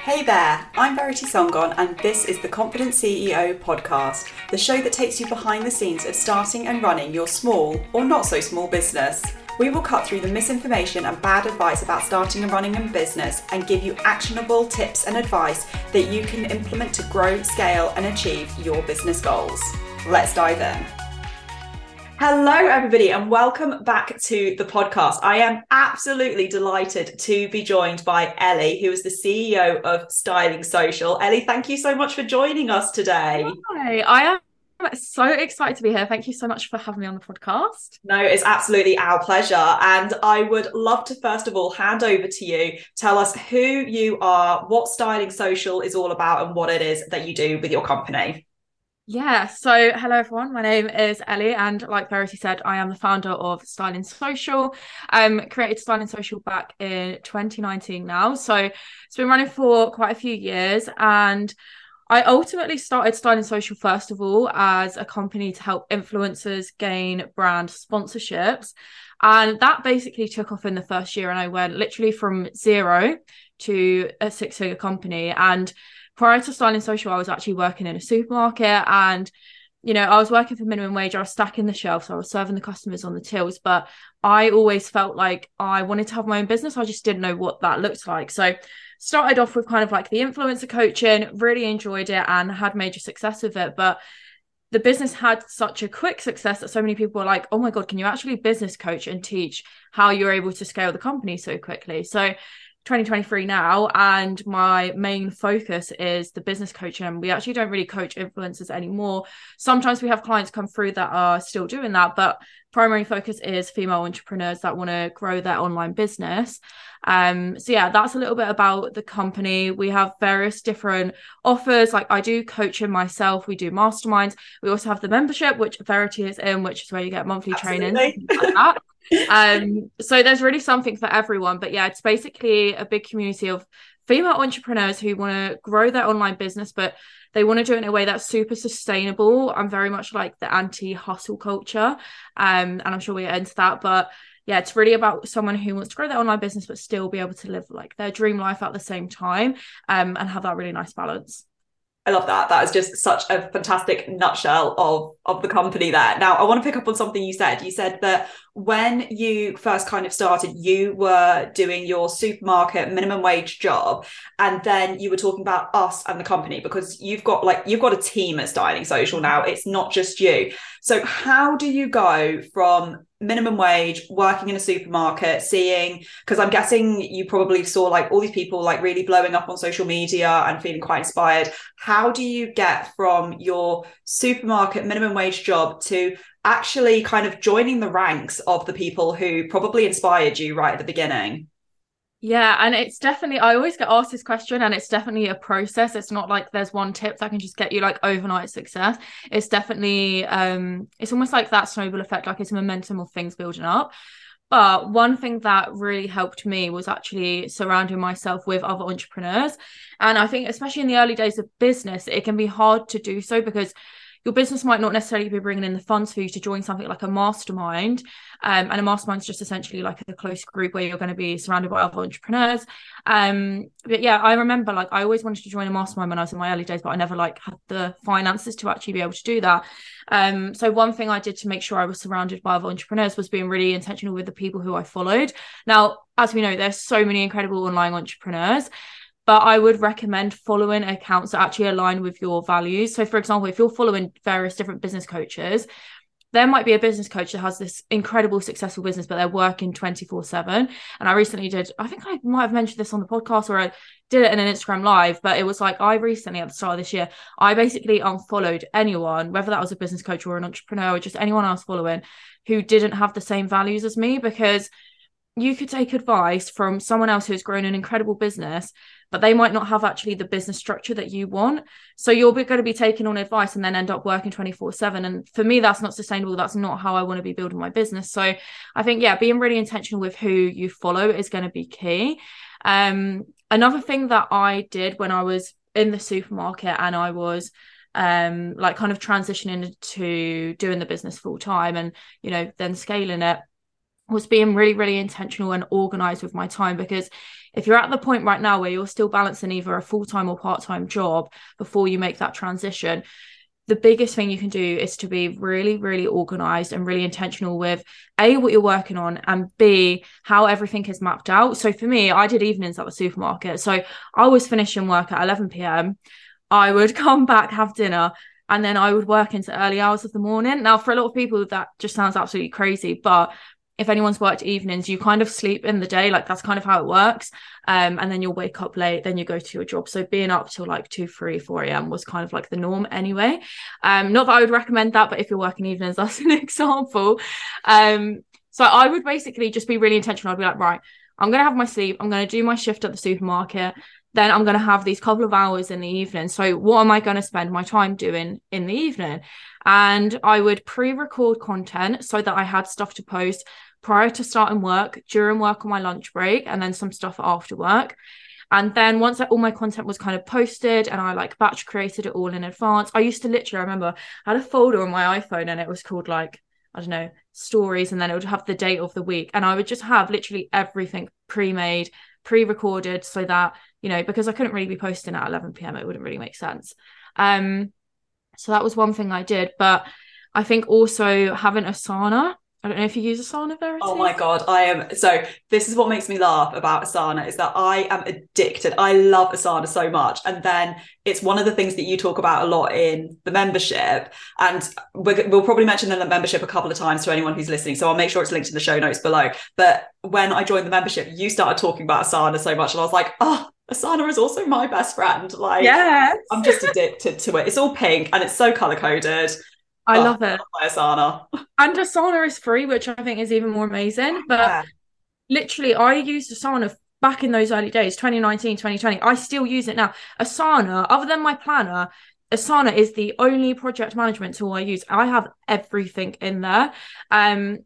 Hey there, I'm Verity Songon and this is the Confident CEO podcast, the show that takes you behind the scenes of starting and running your small or not so small business. We will cut through the misinformation and bad advice about starting and running a business and give you actionable tips and advice that you can implement to grow, scale and achieve your business goals. Let's dive in. Hello, everybody, and welcome back to the podcast. I am absolutely delighted to be joined by Ellie, who is the CEO of Styling Social. Ellie, thank you so much for joining us today. Hi, I am so excited to be here. Thank you so much for having me on the podcast. No, it's absolutely our pleasure. And I would love to, first of all, hand over to you. Tell us who you are, what Styling Social is all about, and what it is that you do with your company. Yeah, so hello everyone. My name is Ellie, and like Verity said, I am the founder of Styling Social. Created Styling Social back in 2019 now. So it's been running for quite a few years, and I ultimately started Styling Social first of all as a company to help influencers gain brand sponsorships. And that basically took off in the first year, and I went literally from zero to a six-figure company. And prior to Styling Social, I was actually working in a supermarket, and I was working for minimum wage. I was stacking the shelves, so I was serving the customers on the tills, but I always felt like I wanted to have my own business. I just didn't know what that looked like. So started off with kind of like the influencer coaching, really enjoyed it and had major success with it. But the business had such a quick success that so many people were like, oh my God, can you actually business coach and teach how you're able to scale the company so quickly? So 2023 now, and my main focus is the business coaching. And we actually don't really coach influencers anymore. Sometimes we have clients come through that are still doing that, but primary focus is female entrepreneurs that want to grow their online business. So yeah, that's a little bit about the company. We have various different offers. Like I do coaching myself. We do masterminds. We also have the membership, which Verity is in, which is where you get monthly training, Absolutely. like that. So there's really something for everyone. But yeah, it's basically a big community of female entrepreneurs who want to grow their online business, but they want to do it in a way that's super sustainable. I'm very much like the anti-hustle culture. And I'm sure we'll get into that. But yeah, it's really about someone who wants to grow their online business, but still be able to live like their dream life at the same time, and have that really nice balance. I love that. That is just such a fantastic nutshell of the company there. Now, I want to pick up on something you said. You said that when you first kind of started, you were doing your supermarket minimum wage job, and then you were talking about us and the company because you've got a team at Styling Social now. It's not just you. So how do you go from minimum wage, working in a supermarket, seeing, because I'm guessing you probably saw like all these people like really blowing up on social media and feeling quite inspired. How do you get from your supermarket minimum wage job to actually kind of joining the ranks of the people who probably inspired you right at the beginning? Yeah, and it's definitely, I always get asked this question, and it's definitely a process. It's not like there's one tip that can just get you like overnight success. It's definitely it's almost like that snowball effect, like it's a momentum of things building up. But one thing that really helped me was actually surrounding myself with other entrepreneurs. And I think especially in the early days of business, it can be hard to do so because your business might not necessarily be bringing in the funds for you to join something like a mastermind. And a mastermind is just essentially like a close group where you're going to be surrounded by other entrepreneurs. But yeah, I remember like I always wanted to join a mastermind when I was in my early days, but I never like had the finances to actually be able to do that. So one thing I did to make sure I was surrounded by other entrepreneurs was being really intentional with the people who I followed. Now, as we know, there's so many incredible online entrepreneurs, but I would recommend following accounts that actually align with your values. So for example, if you're following various different business coaches, there might be a business coach that has this incredible successful business, but they're working 24/7. And I recently I think I might have mentioned this on the podcast, or I did it in an Instagram live, but it was like I recently at the start of this year, I basically unfollowed anyone, whether that was a business coach or an entrepreneur or just anyone else following who didn't have the same values as me, because you could take advice from someone else who's grown an incredible business, but they might not have actually the business structure that you want. So you're going to be taking on advice and then end up working 24/7. And for me, that's not sustainable. That's not how I want to be building my business. So I think, yeah, being really intentional with who you follow is going to be key. Another thing that I did when I was in the supermarket and I was like kind of transitioning to doing the business full time and, then scaling it, was being really, really intentional and organized with my time. Because if you're at the point right now where you're still balancing either a full-time or part-time job before you make that transition, the biggest thing you can do is to be really, really organized and really intentional with A, what you're working on, and B, how everything is mapped out. So for me, I did evenings at the supermarket. So I was finishing work at 11 p.m. I would come back, have dinner, and then I would work into early hours of the morning. Now, for a lot of people, that just sounds absolutely crazy, but if anyone's worked evenings, you kind of sleep in the day, like that's kind of how it works. And then you'll wake up late, then you go to your job. So being up till like 2, 3, 4 a.m. was kind of like the norm anyway. Not that I would recommend that, but if you're working evenings, that's an example. So I would basically just be really intentional. I'd be like, right, I'm going to have my sleep. I'm going to do my shift at the supermarket. Then I'm going to have these couple of hours in the evening. So what am I going to spend my time doing in the evening? And I would pre-record content so that I had stuff to post prior to starting work, during work on my lunch break, and then some stuff after work. And then once all my content was kind of posted and I like batch created it all in advance, I used to literally, I remember I had a folder on my iPhone and it was called like, I don't know, stories, and then it would have the date of the week. And I would just have literally everything pre-made, pre-recorded, so that, you know, because I couldn't really be posting at 11 p.m, it wouldn't really make sense. So that was one thing I did. But I think also having Asana, I don't know if you use Asana, Verity. Oh my God, I am. So this is what makes me laugh about Asana, is that I am addicted. I love Asana so much. And then it's one of the things that you talk about a lot in the membership. And we'll probably mention the membership a couple of times to anyone who's listening. So I'll make sure it's linked in the show notes below. But when I joined the membership, you started talking about Asana so much. And I was like, oh, Asana is also my best friend. Like, yes. I'm just addicted to it. It's all pink and it's so color coded. I love it. I love Asana. And Asana is free, which I think is even more amazing. But literally, I used Asana back in those early days, 2019, 2020. I still use it now. Asana, other than my planner, Asana is the only project management tool I use. I have everything in there. And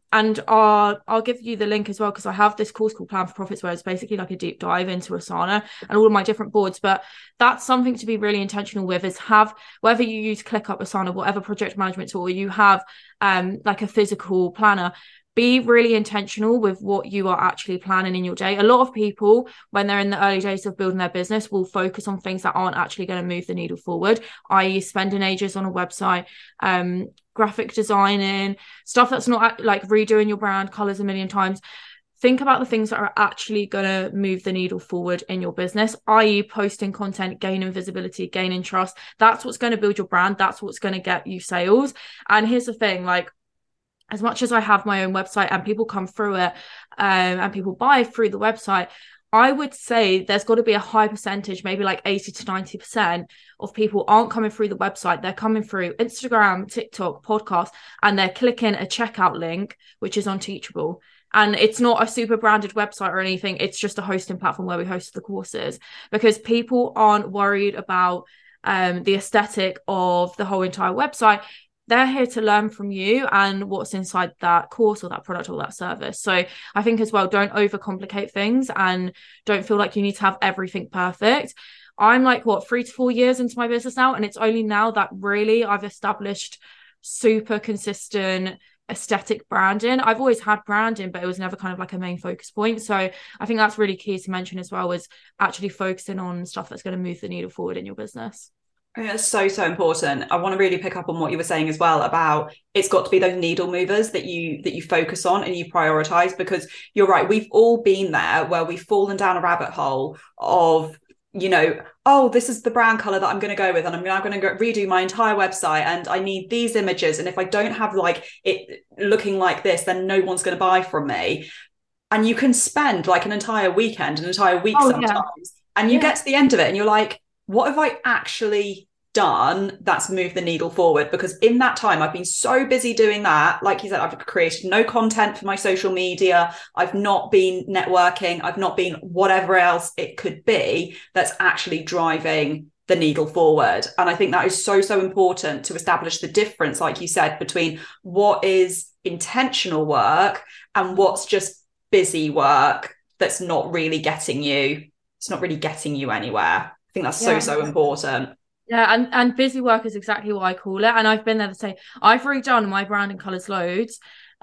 I'll give you the link as well, because I have this course called Plan for Profits, where it's basically like a deep dive into Asana and all of my different boards. But that's something to be really intentional with, is have, whether you use ClickUp, Asana, whatever project management tool, or you have like a physical planner, be really intentional with what you are actually planning in your day. A lot of people, when they're in the early days of building their business, will focus on things that aren't actually going to move the needle forward, i.e. spending ages on a website, graphic designing, stuff that's not like redoing your brand colors a million times. Think about the things that are actually going to move the needle forward in your business, i.e. posting content, gaining visibility, gaining trust. That's what's going to build your brand. That's what's going to get you sales. And here's the thing, like, as much as I have my own website and people come through it and people buy through the website, I would say there's got to be a high percentage, maybe like 80 to 90% of people aren't coming through the website. They're coming through Instagram, TikTok, podcast, and they're clicking a checkout link, which is on Teachable. And it's not a super branded website or anything. It's just a hosting platform where we host the courses, because people aren't worried about the aesthetic of the whole entire website. They're here to learn from you and what's inside that course or that product or that service. So I think as well, don't overcomplicate things and don't feel like you need to have everything perfect. I'm like, 3 to 4 years into my business now, and it's only now that really I've established super consistent aesthetic branding. I've always had branding, but it was never kind of like a main focus point. So I think that's really key to mention as well, is actually focusing on stuff that's going to move the needle forward in your business. It's so important. I want to really pick up on what you were saying as well about it's got to be those needle movers that you focus on and you prioritize, because you're right. We've all been there where we've fallen down a rabbit hole of, you know, oh, this is the brand color that I'm going to go with, and I'm now going to go redo my entire website, and I need these images, and if I don't have like it looking like this, then no one's going to buy from me. And you can spend like an entire weekend, an entire week sometimes, and you get to the end of it and you're like, what have I actually done that's moved the needle forward? Because in that time, I've been so busy doing that. Like you said, I've created no content for my social media. I've not been networking. I've not been whatever else it could be that's actually driving the needle forward. And I think that is so important to establish the difference, like you said, between what is intentional work and what's just busy work that's not really getting you. It's not really getting you anywhere. I think that's so important. Yeah, and busy work is exactly what I call it. And I've been there to say I've redone my branding colours loads.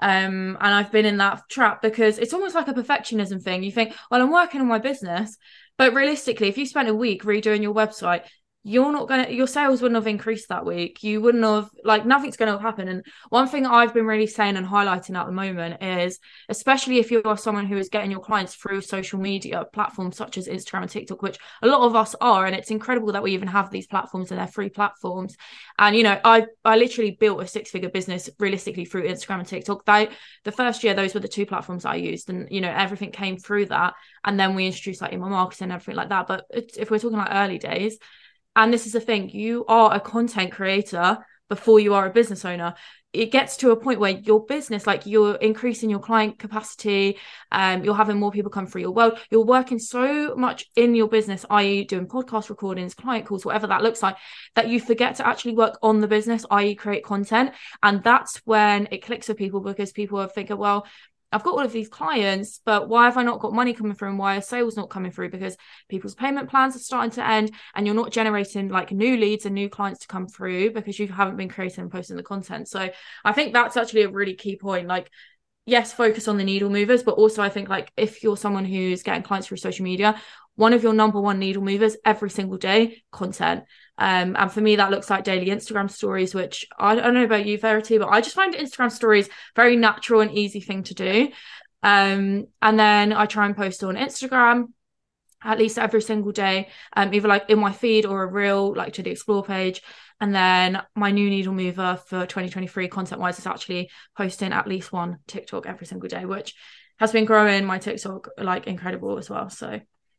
And I've been in that trap because it's almost like a perfectionism thing. You think, well, I'm working on my business, but realistically, if you spent a week redoing your website, your sales wouldn't have increased that week. You wouldn't have, like, nothing's going to happen. And one thing I've been really saying and highlighting at the moment is, especially if you're someone who is getting your clients through social media platforms such as Instagram and TikTok, which a lot of us are, and it's incredible that we even have these platforms and they're free platforms. And, you know, I literally built a 6-figure business realistically through Instagram and TikTok. The first year, those were the 2 platforms I used, and, you know, everything came through that. And then we introduced like email marketing and everything like that. But if we're talking like early days, and this is the thing, you are a content creator before you are a business owner. It gets to a point where your business, like, you're increasing your client capacity, you're having more people come through your world. You're working so much in your business, i.e. doing podcast recordings, client calls, whatever that looks like, that you forget to actually work on the business, i.e. create content. And that's when it clicks with people, because people are thinking, well, I've got all of these clients, but why have I not got money coming through, and why are sales not coming through? Because people's payment plans are starting to end, and you're not generating like new leads and new clients to come through because you haven't been creating and posting the content. So I think that's actually a really key point. Like, yes, focus on the needle movers, but also I think, like, if you're someone who's getting clients through social media, one of your number one needle movers every single day, content. And for me, that looks like daily Instagram stories, which I don't know about you, Verity, but I just find Instagram stories very natural and easy thing to do. And then I try and post on Instagram at least every single day, either like in my feed or a reel, like to the explore page. And then my new needle mover for 2023 content wise is actually posting at least one TikTok every single day, which has been growing my TikTok like incredible as well. So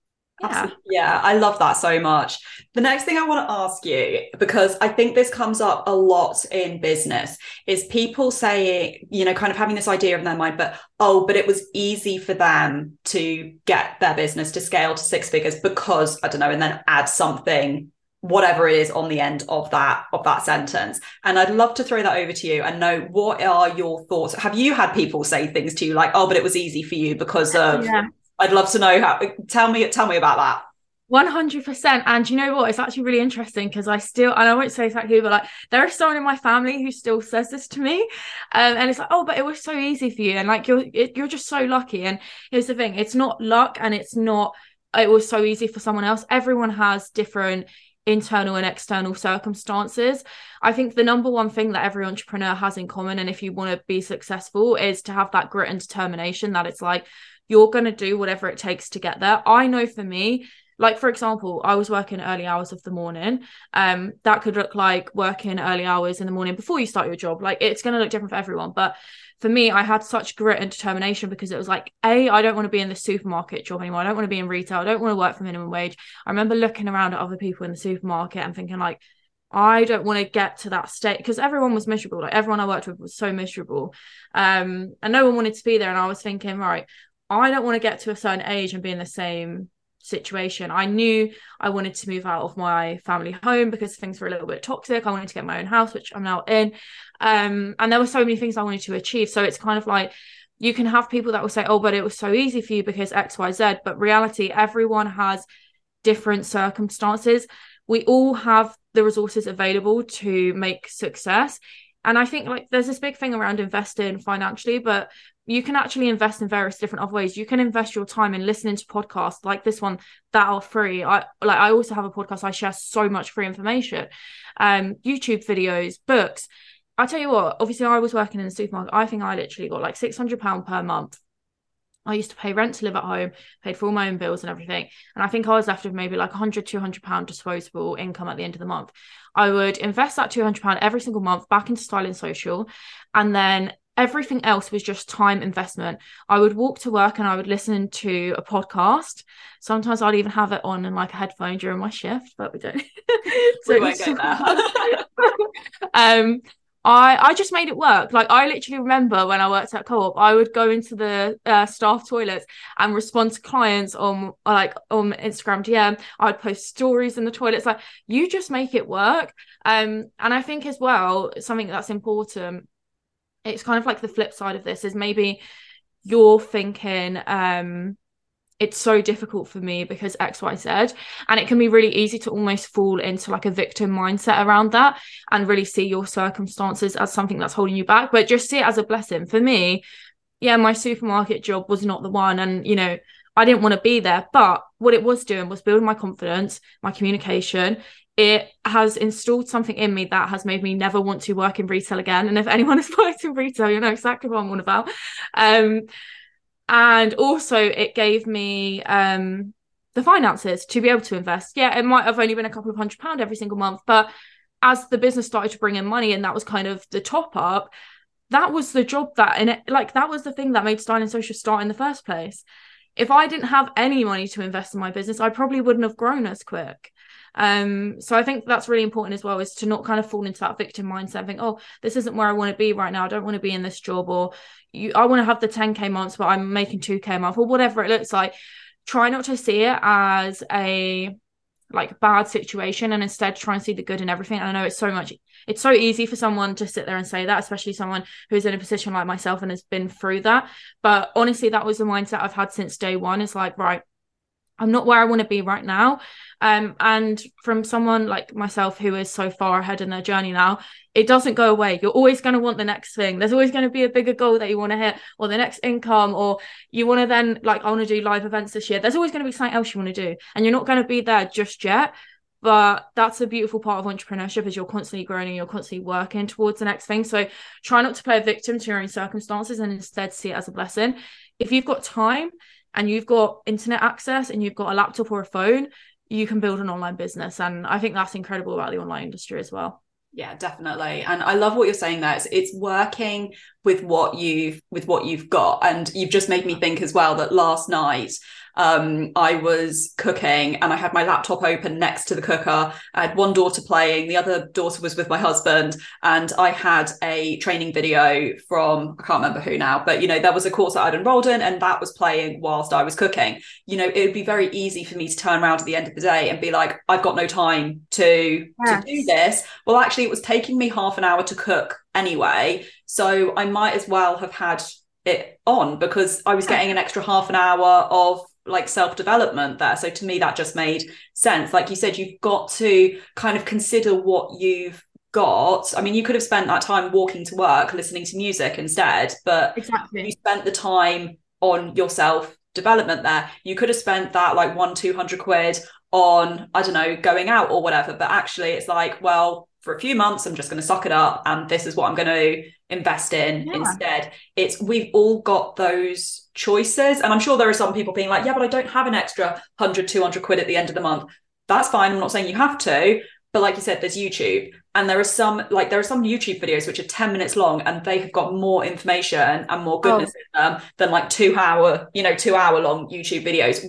yeah, I love that so much. The next thing I want to ask you, because I think this comes up a lot in business, is people saying, you know, kind of having this idea in their mind, but it was easy for them to get their business to scale to 6 figures because, I don't know, and then add something, whatever it is, on the end of that sentence. And I'd love to throw that over to you and know, what are your thoughts? Have you had people say things to you like, oh, but it was easy for you because of... Yeah. I'd love to know how. Tell me about that. 100%. And you know what? It's actually really interesting because and I won't say exactly, but like, there is someone in my family who still says this to me. And it's like, oh, but it was so easy for you. And like, you're just so lucky. And here's the thing, it's not luck, and it was so easy for someone else. Everyone has different internal and external circumstances. I think the number one thing that every entrepreneur has in common, and if you want to be successful, is to have that grit and determination, that it's like, you're going to do whatever it takes to get there. I know for me, like, for example, I was working early hours of the morning. That could look like working early hours in the morning before you start your job. Like, it's going to look different for everyone. But for me, I had such grit and determination because it was like, I don't want to be in the supermarket job anymore. I don't want to be in retail. I don't want to work for minimum wage. I remember looking around at other people in the supermarket and thinking like, I don't want to get to that state, because everyone was miserable. Like, everyone I worked with was so miserable. And no one wanted to be there. And I was thinking, right, I don't want to get to a certain age and be in the same situation. I knew I wanted to move out of my family home because things were a little bit toxic. I wanted to get my own house, which I'm now in. And there were so many things I wanted to achieve. So it's kind of like, you can have people that will say, oh, but it was so easy for you because X, Y, Z. But reality, everyone has different circumstances. We all have the resources available to make success. And I think like there's this big thing around investing financially, but you can actually invest in various different other ways. You can invest your time in listening to podcasts like this one that are free. I also have a podcast. I share so much free information, YouTube videos, books. I tell you what, obviously I was working in the supermarket. I think I literally got like £600 per month. I used to pay rent to live at home, paid for all my own bills and everything. And I think I was left with maybe like £100, £200 disposable income at the end of the month. I would invest that £200 every single month back into Styling Social. And then everything else was just time investment. I would walk to work and I would listen to a podcast. Sometimes I'd even have it on in like a headphone during my shift, but we don't. So we won't go there. I just made it work. Like, I literally remember when I worked at Co-op, I would go into the staff toilets and respond to clients on Instagram DM. I'd post stories in the toilets. Like, you just make it work. And I think as well, something that's important, it's kind of like the flip side of this is maybe you're thinking, it's so difficult for me because XYZ. And it can be really easy to almost fall into like a victim mindset around that and really see your circumstances as something that's holding you back, but just see it as a blessing. For me, yeah, my supermarket job was not the one, and you know, I didn't want to be there, but what it was doing was building my confidence, my communication. It has installed something in me that has made me never want to work in retail again. And if anyone has worked in retail, you know exactly what I'm on about. And also it gave me the finances to be able to invest. Yeah, it might have only been a couple of £100 every single month, but as the business started to bring in money and that was kind of the top up, that was the job that, and it, like, that was the thing that made Styling Social start in the first place. If I didn't have any money to invest in my business, I probably wouldn't have grown as quick. So I think that's really important as well, is to not kind of fall into that victim mindset and think, oh, this isn't where I want to be right now. I don't want to be in this job, or I want to have the 10k months, but I'm making 2k a month, or whatever it looks like. Try not to see it as a like bad situation, and instead try and see the good in everything. And I know it's so easy for someone to sit there and say that, especially someone who's in a position like myself and has been through that. But honestly, that was the mindset I've had since day one. It's like, right, I'm not where I want to be right now. And from someone like myself who is so far ahead in their journey now, it doesn't go away. You're always going to want the next thing. There's always going to be a bigger goal that you want to hit, or the next income, or you want to then, like, I want to do live events this year. There's always going to be something else you want to do, and you're not going to be there just yet. But that's a beautiful part of entrepreneurship, is you're constantly growing and you're constantly working towards the next thing. So try not to play a victim to your own circumstances, and instead see it as a blessing. If you've got time and you've got internet access and you've got a laptop or a phone, you can build an online business. And I think that's incredible about the online industry as well. Yeah, definitely. And I love what you're saying there. It's working with what you've got. And you've just made me think as well that last night I was cooking and I had my laptop open next to the cooker. I had one daughter playing, the other daughter was with my husband, and I had a training video from, I can't remember who now, but you know, there was a course that I'd enrolled in and that was playing whilst I was cooking. You know, it would be very easy for me to turn around at the end of the day and be like, I've got no time to do this. Well, actually, it was taking me half an hour to cook anyway, so I might as well have had it on, because I was getting an extra half an hour of like self-development there. So to me, that just made sense. Like you said, you've got to kind of consider what you've got. I mean, you could have spent that time walking to work, listening to music instead, but exactly, you spent the time on your self-development there. You could have spent that like 100-200 quid on, I don't know, going out or whatever, but actually it's like, well, for a few months, I'm just going to suck it up, and this is what I'm going to invest in instead. We've all got those choices, and I'm sure there are some people being like, yeah, but I don't have an extra 100-200 quid at the end of the month. That's fine. I'm not saying you have to, but like you said, there's YouTube, and there are some YouTube videos which are 10 minutes long, and they have got more information and more goodness in them than like 2 hour long YouTube videos.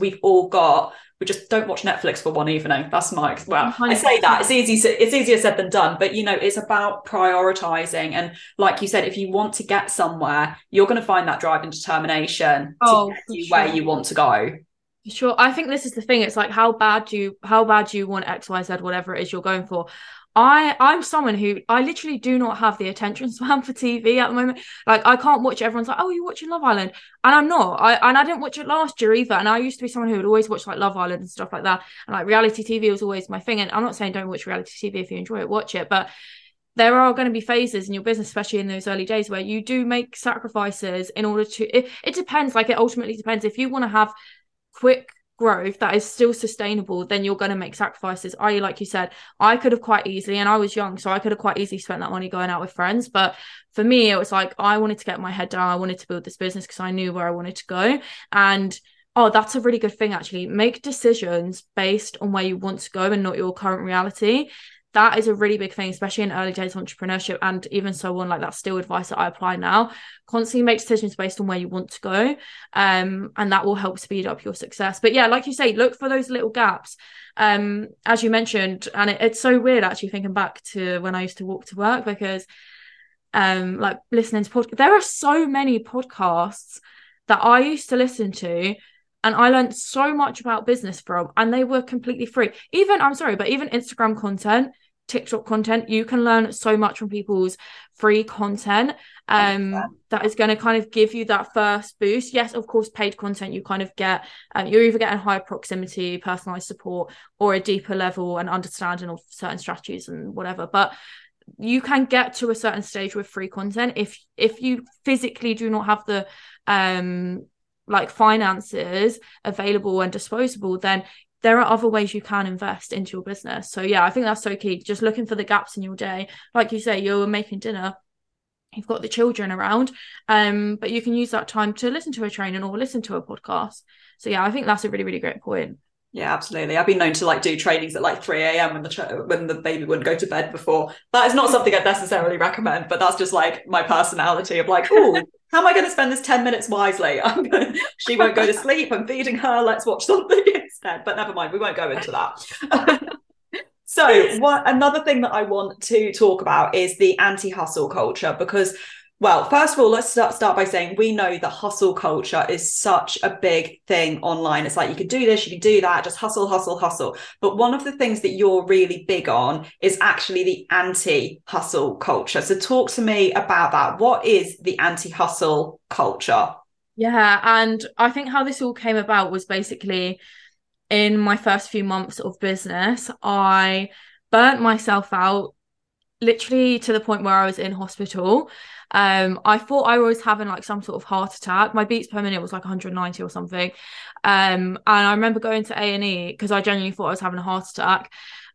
We just don't watch Netflix for one evening. That's my, well, 100%. I say that it's easier said than done, but you know, it's about prioritizing. And like you said, if you want to get somewhere, you're going to find that drive and determination to get you where you want to go. Sure. I think this is the thing. It's like, how bad do you want XYZ, whatever it is you're going for. I'm someone who, I literally do not have the attention span for TV at the moment. Like, I can't watch, everyone's like, oh, you're watching Love Island, and I'm not. I didn't watch it last year either, and I used to be someone who would always watch like Love Island and stuff like that, and like reality TV was always my thing. And I'm not saying don't watch reality TV. If you enjoy it, watch it, but there are going to be phases in your business, especially in those early days, where you do make sacrifices in order to, it depends. Like, it ultimately depends. If you want to have quick growth that is still sustainable, then you're going to make sacrifices. Like you said, I could have quite easily, and I was young, so I could have quite easily spent that money going out with friends, but for me it was like, I wanted to get my head down. I wanted to build this business because I knew where I wanted to go. And that's a really good thing, actually. Make decisions based on where you want to go and not your current reality. That is a really big thing, especially in early days of entrepreneurship, and even so on. Like, that's still advice that I apply now. Constantly make decisions based on where you want to go, and that will help speed up your success. But yeah, like you say, look for those little gaps, as you mentioned. And it's so weird, actually, thinking back to when I used to walk to work, because like listening to podcasts, there are so many podcasts that I used to listen to, and I learned so much about business from, and they were completely free. Even Instagram content TikTok content. You can learn so much from people's free content that is going to kind of give you that first boost. Yes, of course, paid content you kind of get, you're either getting higher proximity, personalized support, or a deeper level and understanding of certain strategies and whatever. But you can get to a certain stage with free content. If you physically do not have the like finances available and disposable, then there are other ways you can invest into your business. So yeah, I think that's so key. Just looking for the gaps in your day. Like you say, you're making dinner, you've got the children around, but you can use that time to listen to a training or listen to a podcast. So yeah, I think that's a really, really great point. Yeah, absolutely. I've been known to like do trainings at like 3 a.m. when the baby wouldn't go to bed before. That is not something I'd necessarily recommend, but that's just like my personality of like, oh, how am I going to spend this 10 minutes wisely? She won't go to sleep. I'm feeding her. Let's watch something instead. But never mind, we won't go into that. So another thing that I want to talk about is the anti-hustle culture, because, well, first of all, let's start by saying we know that hustle culture is such a big thing online. It's like, you can do this, you can do that, just hustle, hustle, hustle. But one of the things that you're really big on is actually the anti-hustle culture. So talk to me about that. What is the anti-hustle culture? Yeah, and I think how this all came about was basically in my first few months of business, I burnt myself out literally to the point where I was in hospital. I thought I was having like some sort of heart attack. My beats per minute was like 190 or something. And I remember going to A&E because I genuinely thought I was having a heart attack.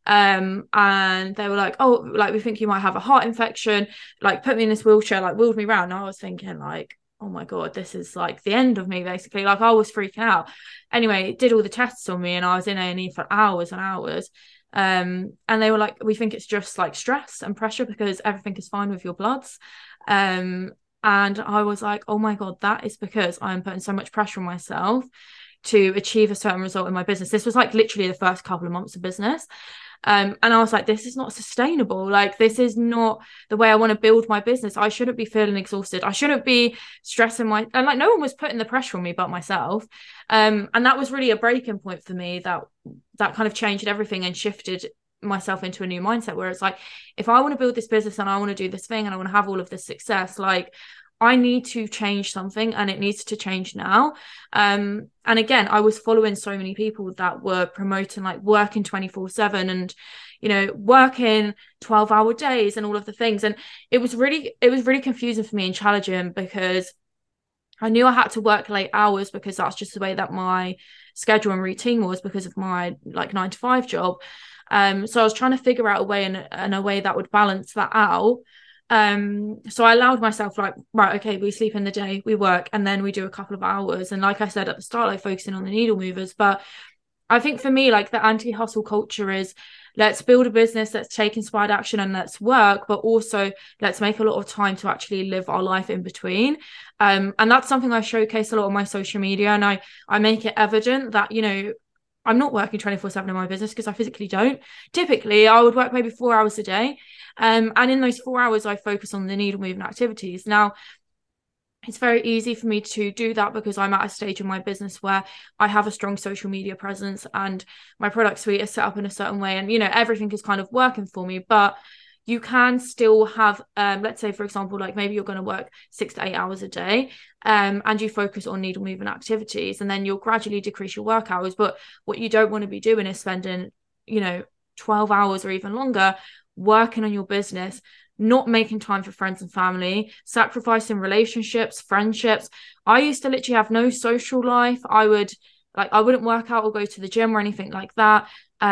And they were like, oh, like, we think you might have a heart infection, like put me in this wheelchair, like wheeled me around. And I was thinking like, oh my God, this is like the end of me, basically. Like, I was freaking out. Anyway, did all the tests on me and I was in A&E for hours and hours. And they were like, we think it's just like stress and pressure because everything is fine with your bloods. And I was like, oh my God, that is because I'm putting so much pressure on myself to achieve a certain result in my business. This was like literally the first couple of months of business. And I was like, this is not sustainable. Like, this is not the way I want to build my business. I shouldn't be feeling exhausted. I shouldn't be stressing and like, no one was putting the pressure on me but myself. And that was really a breaking point for me, that kind of changed everything and shifted myself into a new mindset where it's like, if I want to build this business and I want to do this thing and I want to have all of this success, like, I need to change something and it needs to change now. And again, I was following so many people that were promoting like working 24/7 and, you know, working 12-hour days and all of the things. And it was really confusing for me and challenging because I knew I had to work late hours because that's just the way that my schedule and routine was because of my like 9-to-5 job. So I was trying to figure out a way and a way that would balance that out. So I allowed myself like, right, okay, we sleep in the day, we work, and then we do a couple of hours. And like I said at the start, like focusing on the needle movers. But I think for me, like the anti-hustle culture is let's build a business, let's take inspired action and let's work, but also let's make a lot of time to actually live our life in between. And that's something I showcase a lot on my social media. And I make it evident that, you know, I'm not working 24/7 in my business because I physically don't. Typically, I would work maybe 4 hours a day. And in those 4 hours, I focus on the needle movement activities. Now, it's very easy for me to do that because I'm at a stage in my business where I have a strong social media presence and my product suite is set up in a certain way. And, you know, everything is kind of working for me. But you can still have, let's say, for example, like maybe you're going to work 6 to 8 hours a day and you focus on needle movement activities and then you'll gradually decrease your work hours. But what you don't want to be doing is spending, you know, 12 hours or even longer working on your business, not making time for friends and family, sacrificing relationships, friendships. I used to literally have no social life. I wouldn't work out or go to the gym or anything like that.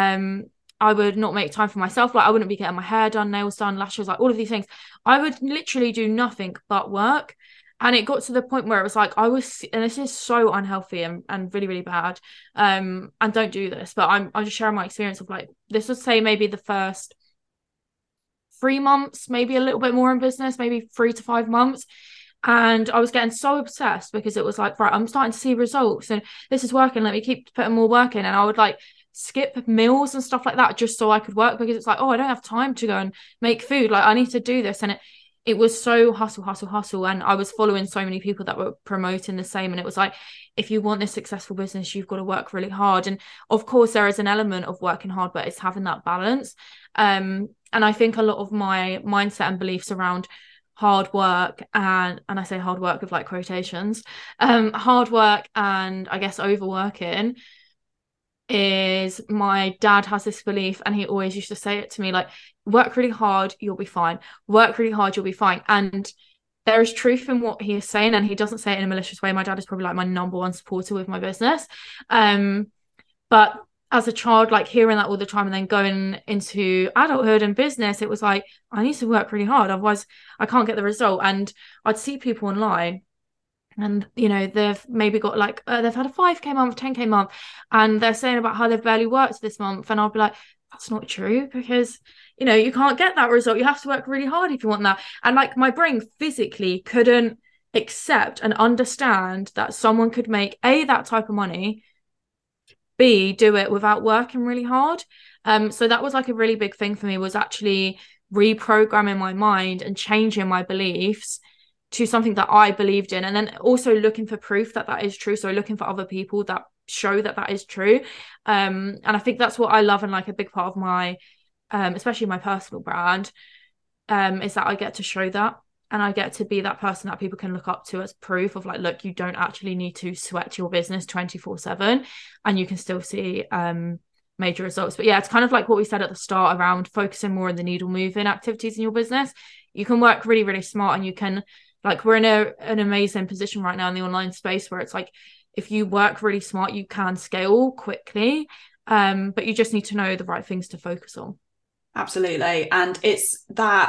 I would not make time for myself. Like, I wouldn't be getting my hair done, nails done, lashes, like all of these things. I would literally do nothing but work. And it got to the point where it was like, and this is so unhealthy and really, really bad. And don't do this, but I'm just sharing my experience of like, this would say maybe the first 3 months, maybe a little bit more in business, maybe 3 to 5 months. And I was getting so obsessed because it was like, right, I'm starting to see results and this is working. Let me keep putting more work in. And I would like skip meals and stuff like that just so I could work because it's like, oh, I don't have time to go and make food. Like, I need to do this. And it was so hustle. And I was following so many people that were promoting the same. And it was like, if you want this successful business, you've got to work really hard. And of course, there is an element of working hard, but it's having that balance. And I think a lot of my mindset and beliefs around hard work, and I say hard work with like quotations, hard work and I guess overworking, is my dad has this belief, and he always used to say it to me, like, work really hard, you'll be fine. Work really hard, you'll be fine. And there is truth in what he is saying, and he doesn't say it in a malicious way. My dad is probably like my number one supporter with my business. But as a child, like hearing that all the time and then going into adulthood and business, it was like, I need to work really hard, otherwise I can't get the result. And I'd see people online, and they've maybe got like they've had a 5k month, 10k month, and they're saying about how they've barely worked this month, and I'll be like, that's not true, because you can't get that result. You have to work really hard if you want that. And like my brain physically couldn't accept and understand that someone could make that type of money, B, do it without working really hard. So that was like a really big thing for me, was actually reprogramming my mind and changing my beliefs to something that I believed in, and then also looking for proof that that is true. So looking for other people that show that that is true. And I think that's what I love, and like a big part of my especially my personal brand, is that I get to show that, and I get to be that person that people can look up to as proof of like, look, you don't actually need to sweat your business 24/7, and you can still see major results. But yeah, it's kind of like what we said at the start around focusing more on the needle moving activities in your business. You can work really, really smart, and you can, like, we're in an amazing position right now in the online space where it's like, if you work really smart, you can scale quickly, but you just need to know the right things to focus on. Absolutely. And it's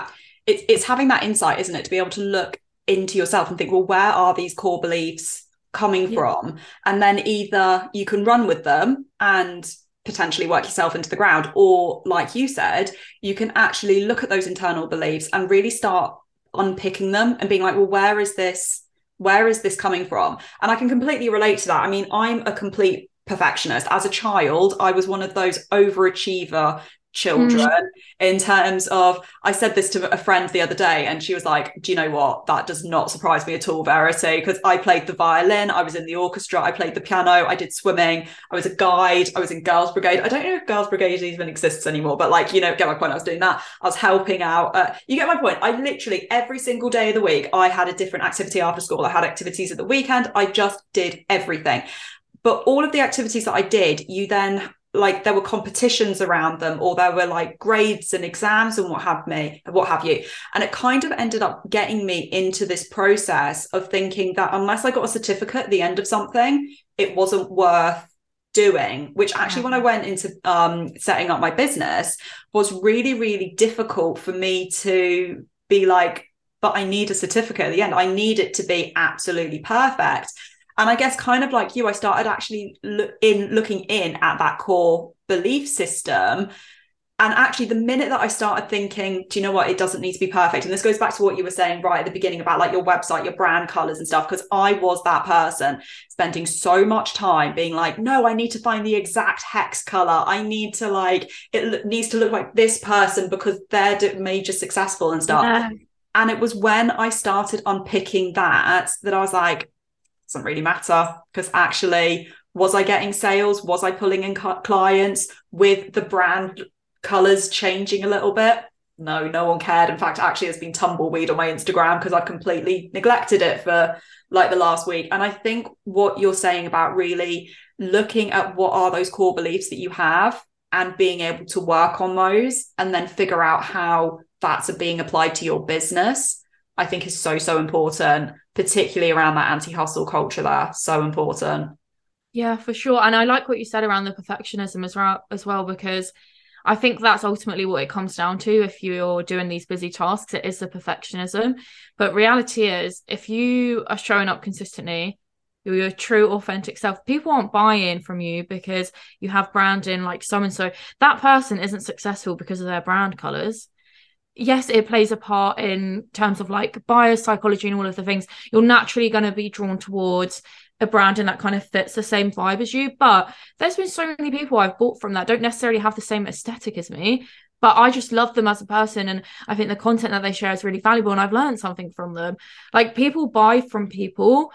having that insight, isn't it, to be able to look into yourself and think, well, where are these core beliefs coming from? And then either you can run with them and potentially work yourself into the ground, or like you said, you can actually look at those internal beliefs and really start unpicking them and being like, well, where is this coming from? And I can completely relate to that. I mean, I'm a complete perfectionist. As a child, I was one of those overachiever children, in terms of, I said this to a friend the other day, and she was like, do you know what, that does not surprise me at all, Verity, because I played the violin, I was in the orchestra, I played the piano, I did swimming, I was a guide, I was in Girls Brigade. I don't know if Girls Brigade even exists anymore, but like, get my point. I was doing that, I was helping out, you get my point. I literally every single day of the week I had a different activity after school. I had activities at the weekend. I just did everything. But all of the activities that I did, you then, like, there were competitions around them, or there were like grades and exams and what have you. And it kind of ended up getting me into this process of thinking that unless I got a certificate at the end of something, it wasn't worth doing, which actually, when I went into setting up my business, was really, really difficult for me to be like, but I need a certificate at the end. I need it to be absolutely perfect. And I guess, kind of like you, I started actually looking in at that core belief system. And actually, the minute that I started thinking, do you know what, it doesn't need to be perfect. And this goes back to what you were saying right at the beginning about like your website, your brand colors and stuff, because I was that person spending so much time being like, no, I need to find the exact hex color. I need to, like, it needs to look like this person because they're major successful and stuff. Yeah. And it was when I started unpicking that I was like, doesn't really matter, because actually, was I getting sales? Was I pulling in clients with the brand colors changing a little bit? No one cared. In fact, actually, there's been tumbleweed on my Instagram because I've completely neglected it for like the last week. And I think what you're saying about really looking at what are those core beliefs that you have and being able to work on those and then figure out how that's being applied to your business, I think is so important, particularly around that anti-hustle culture there. So important. Yeah, for sure. And I like what you said around the perfectionism as well, because I think that's ultimately what it comes down to. If you're doing these busy tasks, it is the perfectionism. But reality is, if you are showing up consistently, you're your true, authentic self, people aren't buying from you because you have branding like so-and-so. That person isn't successful because of their brand colors. Yes, it plays a part in terms of like buyers psychology and all of the things. You're naturally going to be drawn towards a brand and that kind of fits the same vibe as you. But there's been so many people I've bought from that don't necessarily have the same aesthetic as me, but I just love them as a person. And I think the content that they share is really valuable, and I've learned something from them. Like, people buy from people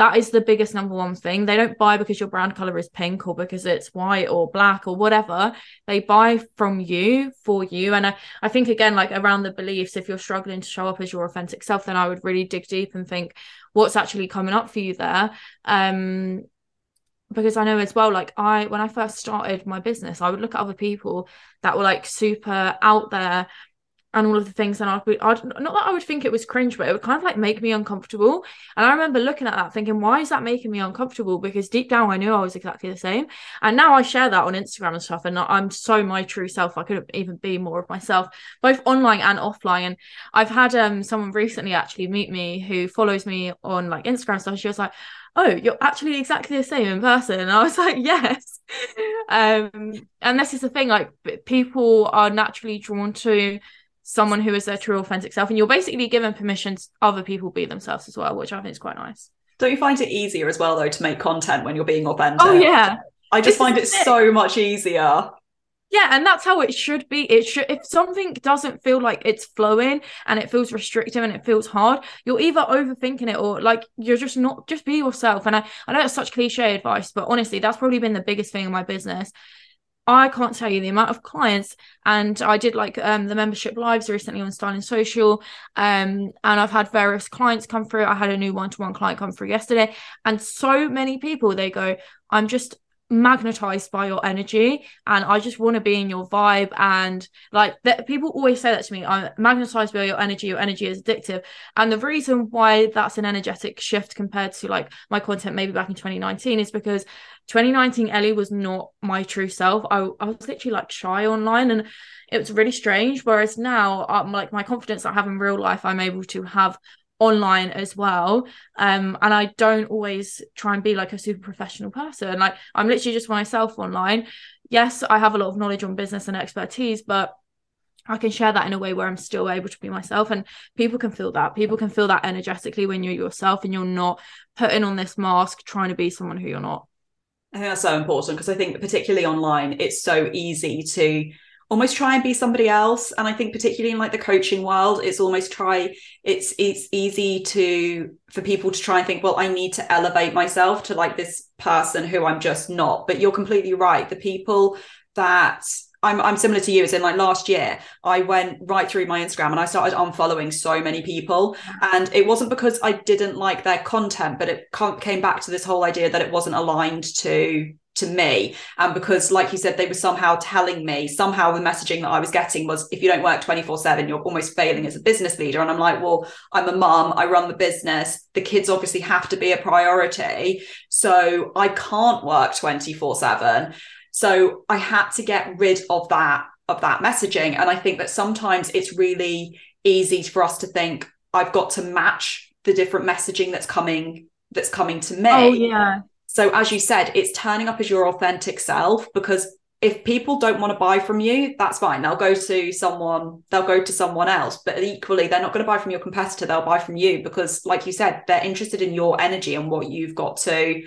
that is the biggest number one thing. They don't buy because your brand color is pink or because it's white or black or whatever. They buy from you for you. And I think, again, like around the beliefs, if you're struggling to show up as your authentic self, then I would really dig deep and think what's actually coming up for you there. Because I know as well, like when I first started my business, I would look at other people that were like super out there and all of the things, and I'd not that I would think it was cringe, but it would kind of like make me uncomfortable. And I remember looking at that thinking, why is that making me uncomfortable? Because deep down I knew I was exactly the same. And now I share that on Instagram and stuff, and I'm so my true self. I couldn't even be more of myself, both online and offline. And I've had someone recently actually meet me who follows me on like Instagram stuff. She was like, oh, you're actually exactly the same in person. And I was like, yes. And this is the thing, like people are naturally drawn to someone who is their true authentic self, and you're basically given permission to other people be themselves as well, which I think is quite nice. Don't you find it easier as well though to make content when you're being authentic? Oh yeah, I just find it so much easier. Yeah, and that's how it should be. It should, if something doesn't feel like it's flowing and it feels restrictive and it feels hard, you're either overthinking it or like you're just not, just be yourself. And I know it's such cliche advice, but honestly, that's probably been the biggest thing in my business. I can't tell you the amount of clients, and I did like the membership lives recently on Styling Social, and I've had various clients come through. I had a new one-to-one client come through yesterday, and so many people, they go, I'm just magnetized by your energy and I just want to be in your vibe. And like that, people always say that to me, I'm magnetized by your energy is addictive. And the reason why that's an energetic shift compared to like my content maybe back in 2019 is because 2019 Ellie was not my true self. I was literally like shy online, and it was really strange. Whereas now, like my confidence I have in real life, I'm able to have online as well. And I don't always try and be like a super professional person. Like I'm literally just myself online. Yes, I have a lot of knowledge on business and expertise, but I can share that in a way where I'm still able to be myself, and people can feel that. People can feel that energetically when you're yourself and you're not putting on this mask trying to be someone who you're not. I think that's so important, because I think particularly online, it's so easy to almost try and be somebody else. And I think particularly in like the coaching world, it's easy for people to try and think, well, I need to elevate myself to like this person who I'm just not. But you're completely right. The people that I'm similar to you, as in like last year, I went right through my Instagram and I started unfollowing so many people. And it wasn't because I didn't like their content, but it came back to this whole idea that it wasn't aligned to me. And because, like you said, they were somehow telling me, somehow the messaging that I was getting was, if you don't work 24/7, you're almost failing as a business leader. And I'm like, well, I'm a mum, I run the business, the kids obviously have to be a priority, so I can't work 24/7. So I had to get rid of that messaging. And I think that sometimes it's really easy for us to think, I've got to match the different messaging that's coming to me. Oh yeah. So as you said, it's turning up as your authentic self, because if people don't want to buy from you, that's fine. They'll go to someone else. But equally, they're not going to buy from your competitor. They'll buy from you because, like you said, they're interested in your energy and what you've got to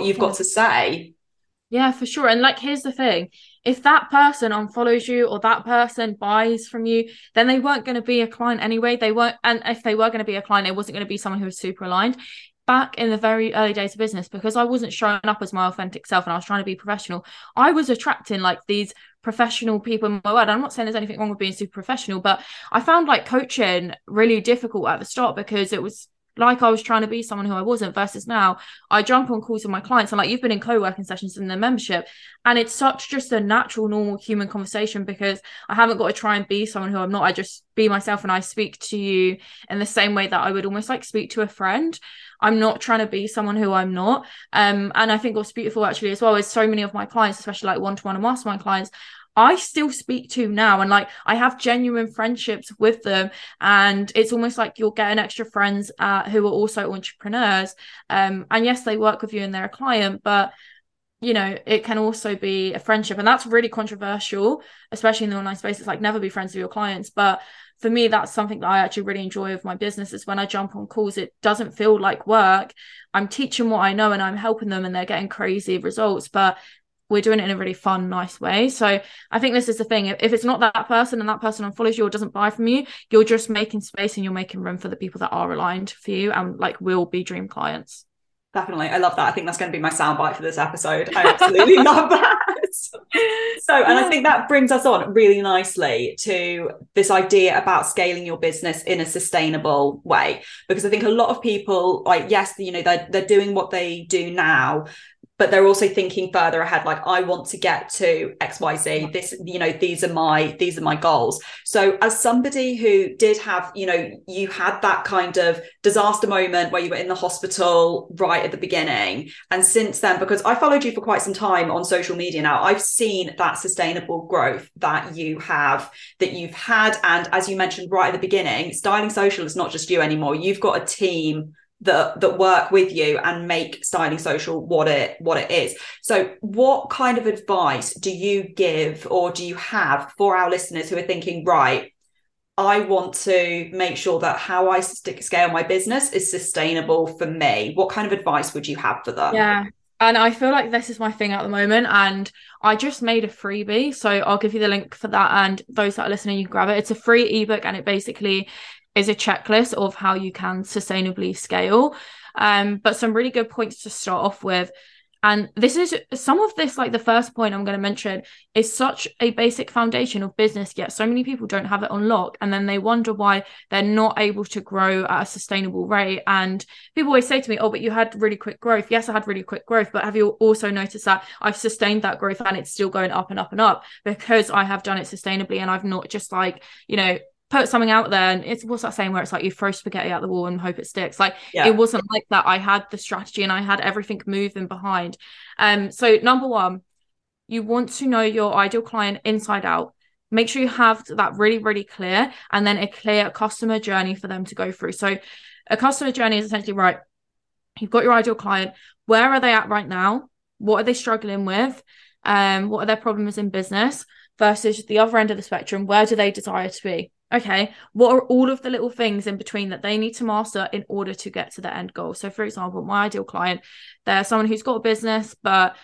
say. Yeah, for sure. And like, here's the thing. If that person unfollows you or that person buys from you, then they weren't going to be a client anyway. They weren't. And if they were going to be a client, it wasn't going to be someone who was super aligned. Back in the very early days of business, because I wasn't showing up as my authentic self and I was trying to be professional, I was attracting like these professional people in my world. I'm not saying there's anything wrong with being super professional, but I found like coaching really difficult at the start because it was like I was trying to be someone who I wasn't, versus now I jump on calls with my clients and like, you've been in co-working sessions in their membership, and it's such just a natural, normal human conversation because I haven't got to try and be someone who I'm not. I just be myself and I speak to you in the same way that I would almost like speak to a friend. I'm not trying to be someone who I'm not. And I think what's beautiful actually as well is so many of my clients, especially like one-to-one and mastermind clients, I still speak to now, and like I have genuine friendships with them, and it's almost like you're getting extra friends who are also entrepreneurs, and yes, they work with you and they're a client, but you know, it can also be a friendship, and that's really controversial, especially in the online space. It's like, never be friends with your clients. But for me, that's something that I actually really enjoy with my business, is when I jump on calls, it doesn't feel like work. I'm teaching what I know and I'm helping them and they're getting crazy results, but we're doing it in a really fun, nice way. So I think this is the thing. If it's not that person and that person unfollows you or doesn't buy from you, you're just making space and you're making room for the people that are aligned for you and like will be dream clients. Definitely. I love that. I think that's going to be my soundbite for this episode. I absolutely love that. So, and I think that brings us on really nicely to this idea about scaling your business in a sustainable way. Because I think a lot of people, like, yes, you know, they're doing what they do now, but they're also thinking further ahead, like, I want to get to XYZ. This, you know, these are my goals. So as somebody who did have, you know, you had that kind of disaster moment where you were in the hospital right at the beginning. And since then, because I followed you for quite some time on social media now, I've seen that sustainable growth that you've had. And as you mentioned right at the beginning, Styling Social is not just you anymore. You've got a team that work with you and make Styling Social what it is. So what kind of advice do you give, or do you have for our listeners who are thinking, right, I want to make sure that how I scale my business is sustainable for me? What kind of advice would you have for them? Yeah. And I feel like this is my thing at the moment. And I just made a freebie. So I'll give you the link for that. And those that are listening, you can grab it. It's a free ebook, and it basically is a checklist of how you can sustainably scale. But some really good points to start off with. And this is some of this, like the first point I'm going to mention, is such a basic foundation of business, yet so many people don't have it on lock. And then they wonder why they're not able to grow at a sustainable rate. And people always say to me, oh, but you had really quick growth. Yes, I had really quick growth. But have you also noticed that I've sustained that growth and it's still going up and up and up, because I have done it sustainably, and I've not just, like, you know, put something out there and it's, what's that saying, where it's like you throw spaghetti at the wall and hope it sticks. Like, it wasn't like that. I had the strategy and I had everything moving behind. So number one, you want to know your ideal client inside out. Make sure you have that really, really clear, and then a clear customer journey for them to go through. So a customer journey is essentially, right, you've got your ideal client. Where are they at right now? What are they struggling with? What are their problems in business? Versus the other end of the spectrum, where do they desire to be? Okay, what are all of the little things in between that they need to master in order to get to the end goal? So, for example, my ideal client, they're someone who's got a business, but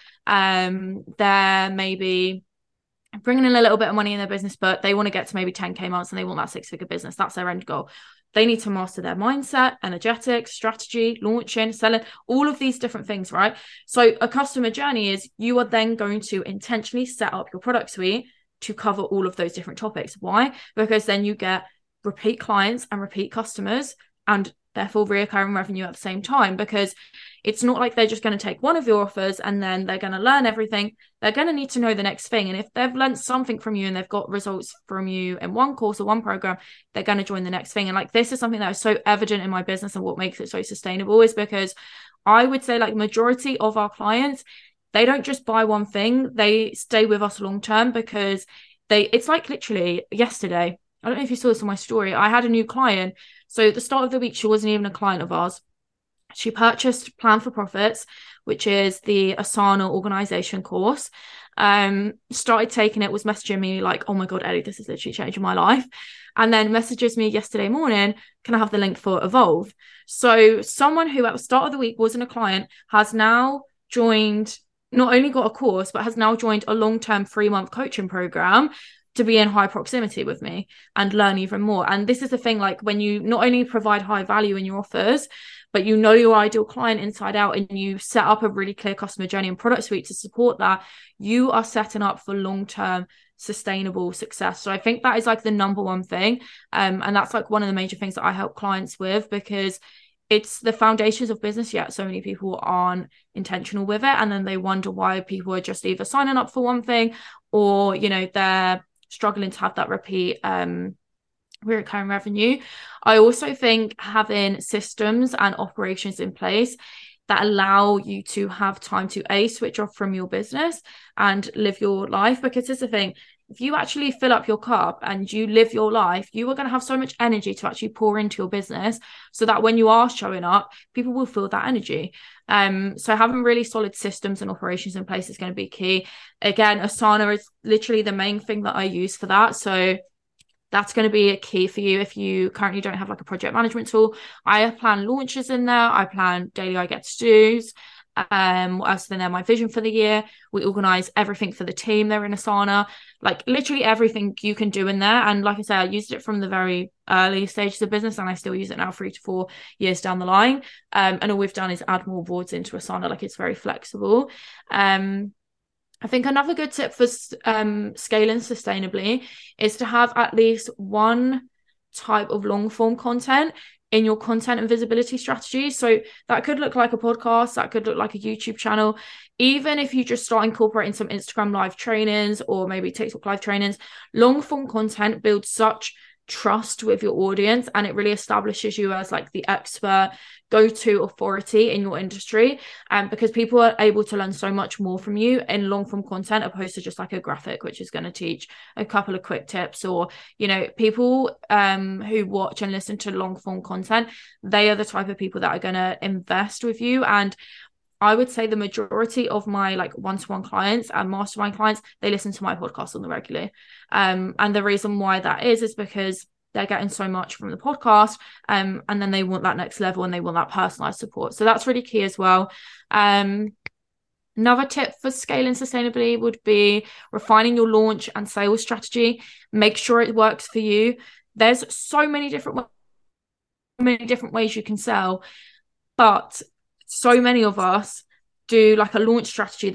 they're maybe bringing in a little bit of money in their business, but they want to get to maybe 10K months and they want that 6-figure business. That's their end goal. They need to master their mindset, energetics, strategy, launching, selling, all of these different things, right? So a customer journey is, you are then going to intentionally set up your product suite to cover all of those different topics. Why? Because then you get repeat clients and repeat customers, and therefore reoccurring revenue at the same time, because it's not like they're just going to take one of your offers and then they're going to learn everything. They're going to need to know the next thing. And if they've learned something from you and they've got results from you in one course or one program, they're going to join the next thing. And like, this is something that is so evident in my business, and what makes it so sustainable is because I would say, like, majority of our clients, they don't just buy one thing, they stay with us long term, because it's like literally yesterday, I don't know if you saw this on my story, I had a new client. So at the start of the week, she wasn't even a client of ours. She purchased Plan for Profits, which is the Asana organization course. Started taking it, was messaging me like, oh my God, Ellie, this is literally changing my life. And then messages me yesterday morning, can I have the link for Evolve? So someone who at the start of the week wasn't a client has now joined, not only got a course, but has now joined a long-term 3-month coaching program to be in high proximity with me and learn even more. And this is the thing, like, when you not only provide high value in your offers, but you know your ideal client inside out, and you set up a really clear customer journey and product suite to support that, you are setting up for long-term sustainable success. So I think that is like the number one thing. And that's like one of the major things that I help clients with, because it's the foundations of business, yet so many people aren't intentional with it. And then they wonder why people are just either signing up for one thing, or, you know, they're struggling to have that repeat recurring revenue. I also think having systems and operations in place that allow you to have time to switch off from your business and live your life. Because here's the thing, if you actually fill up your cup and you live your life, you are going to have so much energy to actually pour into your business, so that when you are showing up, people will feel that energy. So having really solid systems and operations in place is going to be key. Again, Asana is literally the main thing that I use for that. So that's going to be a key for you if you currently don't have like a project management tool. I plan launches in there. I plan daily I get to do's. What else is in there? My vision for the year. We organize everything for the team. They're in Asana, like literally everything you can do in there. And like I said, I used it from the very early stages of business, and I still use it now 3 to 4 years down the line. And all we've done is add more boards into Asana. Like, it's very flexible. I think another good tip for scaling sustainably is to have at least one type of long form content in your content and visibility strategy. So that could look like a podcast, that could look like a YouTube channel. Even if you just start incorporating some Instagram live trainings or maybe TikTok live trainings, long form content builds such trust with your audience, and it really establishes you as like the expert go-to authority in your industry, because people are able to learn so much more from you in long form content opposed to just like a graphic which is going to teach a couple of quick tips. Or, you know, people who watch and listen to long form content, they are the type of people that are going to invest with you. And I would say the majority of my like one-to-one clients and mastermind clients, they listen to my podcast on the regular. And the reason why that is because they're getting so much from the podcast, and then they want that next level and they want that personalized support. So that's really key as well. Another tip for scaling sustainably would be refining your launch and sales strategy. Make sure it works for you. There's so many different ways you can sell, but so many of us do like a launch strategy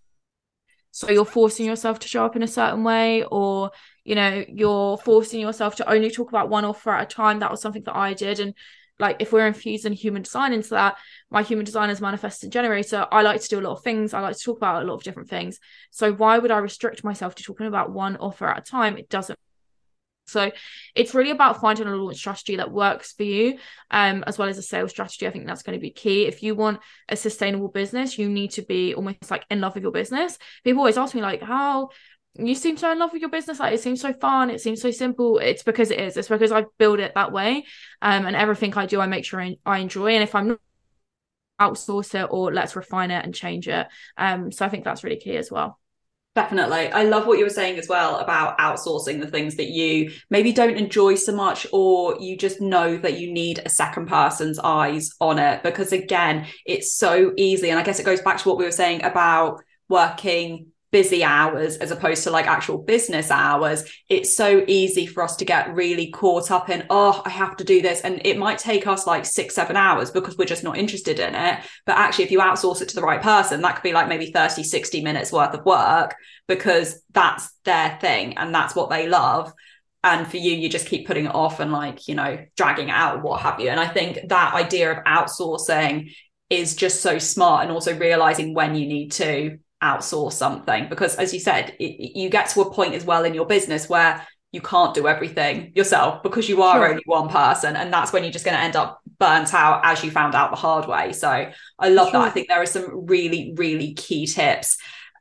so you're forcing yourself to show up in a certain way, or, you know, you're forcing yourself to only talk about one offer at a time. That was something that I did. And like, if we're infusing human design into that, my human design is manifesting generator. I like to do a lot of things. I like to talk about a lot of different things. So why would I restrict myself to talking about one offer at a time? It doesn't. So it's really about finding a launch strategy that works for you, as well as a sales strategy. I think that's going to be key. If you want a sustainable business, you need to be almost like in love with your business. People always ask me like, how you seem so in love with your business, like it seems so fun, it seems so simple. It's because it is. It's because I build it that way, and everything I do I make sure I enjoy. And if I'm not, outsource it, or let's refine it and change it. So I think that's really key as well. Definitely. I love what you were saying as well about outsourcing the things that you maybe don't enjoy so much, or you just know that you need a second person's eyes on it, because again, it's so easy. And I guess it goes back to what we were saying about working busy hours as opposed to like actual business hours. It's so easy for us to get really caught up in, oh, I have to do this. And it might take us like 6-7 hours because we're just not interested in it. But actually, if you outsource it to the right person, that could be like maybe 30-60 minutes worth of work, because that's their thing and that's what they love. And for you just keep putting it off and like, you know, dragging it out, what have you. And I think that idea of outsourcing is just so smart, and also realizing when you need to outsource something, because as you said, you get to a point as well in your business where you can't do everything yourself because you are only one person, and that's when you're just going to end up burnt out, as you found out the hard way. So I love that. I think there are some really, really key tips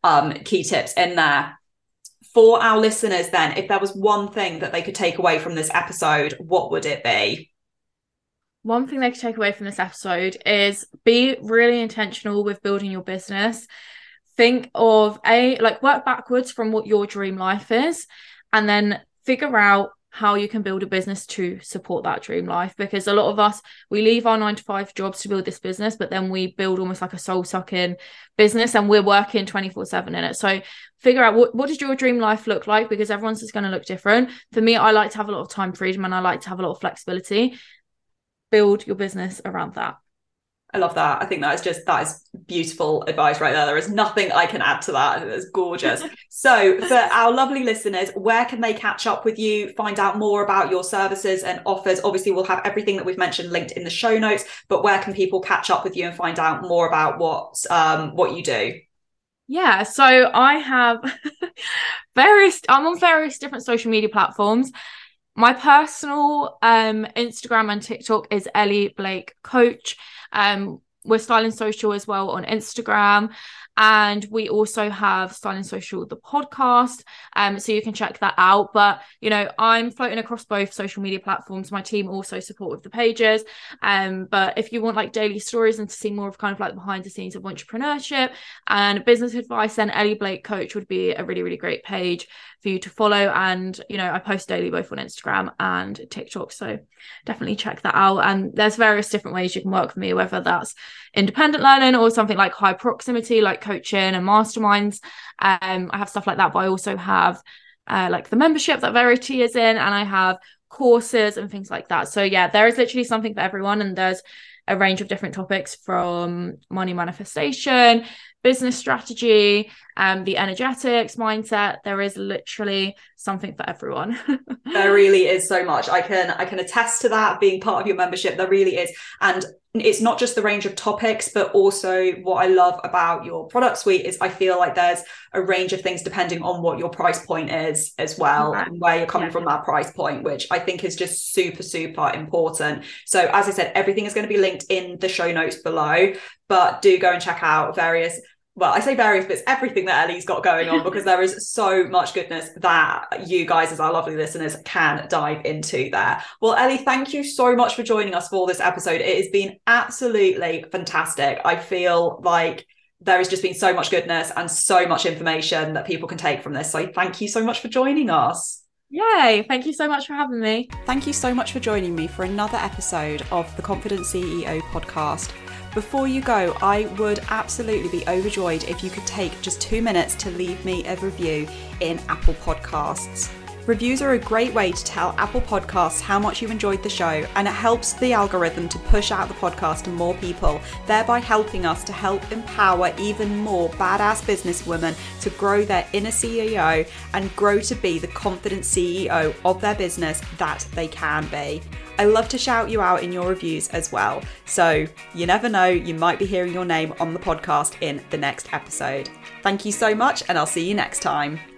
in there for our listeners. Then, if there was one thing that they could take away from this episode, what would it be? One thing they could take away from this episode is be really intentional with building your business. Think of work backwards from what your dream life is, and then figure out how you can build a business to support that dream life. Because a lot of us, we leave our 9-to-5 jobs to build this business, but then we build almost like a soul-sucking business, and we're working 24/7 in it. So figure out what does your dream life look like, because everyone's is going to look different. For me, I like to have a lot of time freedom, and I like to have a lot of flexibility. Build your business around that. I love that. I think that is beautiful advice right there. There is nothing I can add to that. It's gorgeous. So for our lovely listeners, where can they catch up with you, find out more about your services and offers? Obviously, we'll have everything that we've mentioned linked in the show notes, but where can people catch up with you and find out more about what you do? Yeah, so I have I'm on various different social media platforms. My personal Instagram and TikTok is Ellie Blake Coach. We're Styling Social as well on Instagram, and we also have Styling Social the podcast, so you can check that out. But you know, I'm floating across both social media platforms. My team also support with the pages, but if you want like daily stories and to see more of kind of like behind the scenes of entrepreneurship and business advice, then Ellie Blake Coach would be a really, really great page for you to follow. And you know, I post daily both on Instagram and TikTok, so definitely check that out. And there's various different ways you can work with me, whether that's independent learning or something like high proximity, like coaching and masterminds. I have stuff like that, but I also have like the membership that Verity is in, and I have courses and things like that. So yeah, there is literally something for everyone, and there's a range of different topics from money manifestation, business strategy, the energetics mindset. There is literally something for everyone. There really is so much. I can attest to that, being part of your membership. There really is. And it's not just the range of topics, but also what I love about your product suite is I feel like there's a range of things depending on what your price point is as well, and where you're coming from that price point, which I think is just super, super important. So as I said, everything is going to be linked in the show notes below, but do go and check out I say various, but it's everything that Ellie's got going on, because there is so much goodness that you guys, as our lovely listeners, can dive into there. Well, Ellie, thank you so much for joining us for this episode. It has been absolutely fantastic. I feel like there has just been so much goodness and so much information that people can take from this. So thank you so much for joining us. Yay, thank you so much for having me. Thank you so much for joining me for another episode of the Confident CEO podcast. Before you go, I would absolutely be overjoyed if you could take just 2 minutes to leave me a review in Apple Podcasts. Reviews are a great way to tell Apple Podcasts how much you enjoyed the show, and it helps the algorithm to push out the podcast to more people, thereby helping us to help empower even more badass businesswomen to grow their inner CEO and grow to be the confident CEO of their business that they can be. I love to shout you out in your reviews as well. So you never know, you might be hearing your name on the podcast in the next episode. Thank you so much, and I'll see you next time.